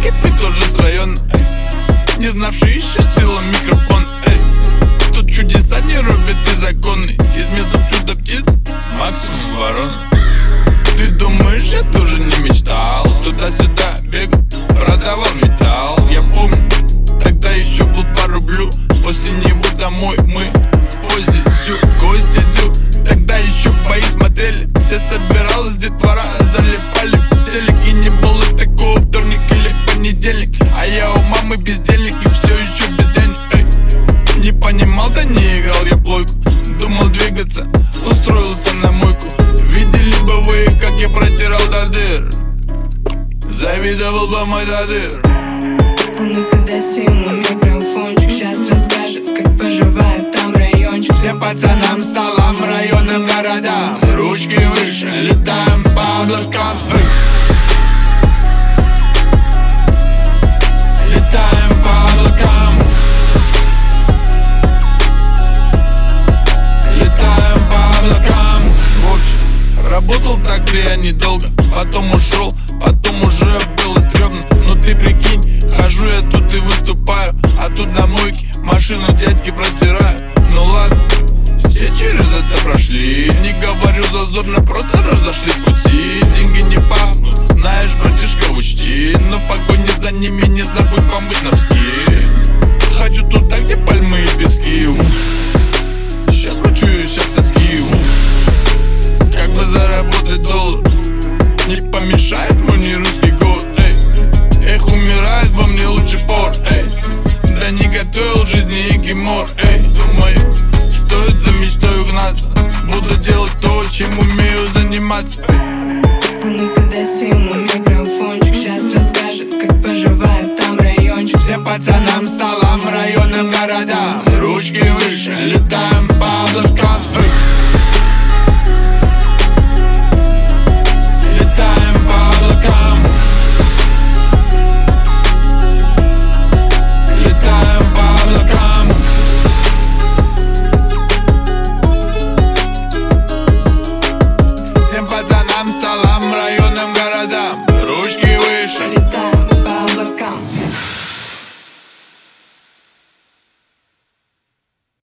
ты тоже с района, не знавший еще силу микрофон. Тут чудеса не рубят и законы. Из месяцев чудо-птиц максимум ворона. Ты думаешь, я тоже не мечтал? Туда-сюда бегал, продавал металл. Я помню, тогда еще был по рублю. После него домой мы в позе зю, гости зю. Тогда еще бои смотрели, все собиралась детвора, залипали в телек. И не было такого вторник или понедельник. А я у мамы бездельник и все еще без денег. Не понимал, да не играл я плойку. Думал двигаться, устроился на мойку. Видели бы вы, как я протирал до дыр. Завидовал бы мой до дыр. А ну-ка дай ему микрофончик, сейчас расскажет, как поживает там райончик. Всем пацанам салам, районам, городам. Ручки выше, летаем по облакам. Летаем по облакам. Летаем по облакам. В общем, работал так-то я недолго. Потом ушел, потом уже было стрёмно. Ну ты прикинь, хожу я тут и выступаю, а тут на мойке машину дядьки протираю. Ну ладно, все через это прошли. Не говорю зазорно, просто разошли пути. Деньги не пахнут, знаешь, братишка, учти. Но в погоне за ними не забудь помыть носки. Хочу туда, где пальмы и пески. Сейчас мучаюсь от тоски. Как бы заработать доллар, не помешает мой не русский год. Эх, умирает во мне лучший пор. Да не готовил жизни и гемор. Думаю, стоит за мечтой угнаться. Буду делать то, чем умею заниматься. А ну-ка дай ему микрофончик, сейчас расскажет, как поживает там райончик. Всем пацанам салам, районам, городам. Ручки выше, летаем по облакам.